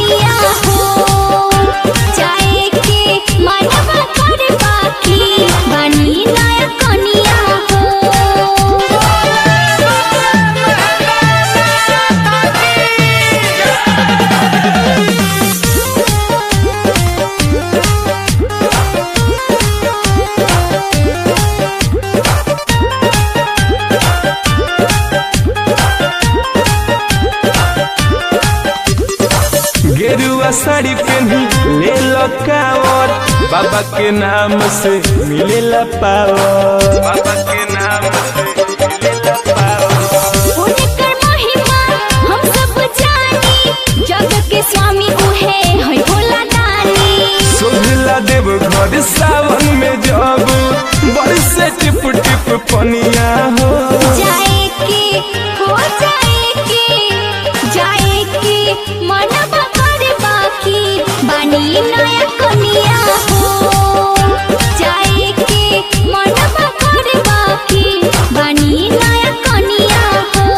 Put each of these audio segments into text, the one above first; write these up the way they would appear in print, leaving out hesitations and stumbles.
कनिया हो जाए के मनवा कर बाकी बनी नया कनिया हो। गेरुआ साड़ी पहनी ले लो कावर, बाबा के नाम से मिलेला पावर, बाबा के नाम से मिलेला पावर। उनकर महिमा हम सब जानी, जग के स्वामी उहे है भोला दानी। सोहिला देव घर सावन में जब बरसे टिप टिप पनिया हो जाए के हो जाए के मनवा कर बाकी बनी नया कनिया हो जाए के मनवा कर बाकी बनी नया कनिया हो।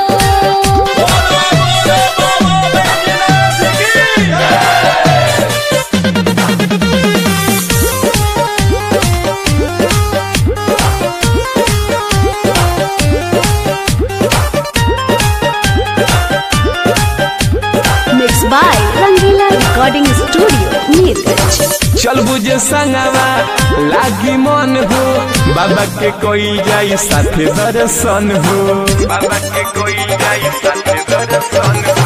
Mixed by Rangila Recording Studio, Neerganj. चल बुझे संगवा लागी मन हो, बाबा के कोई जाई साथे दर्शन हो, बाबा के कोई जाई साथे दर्शन हो।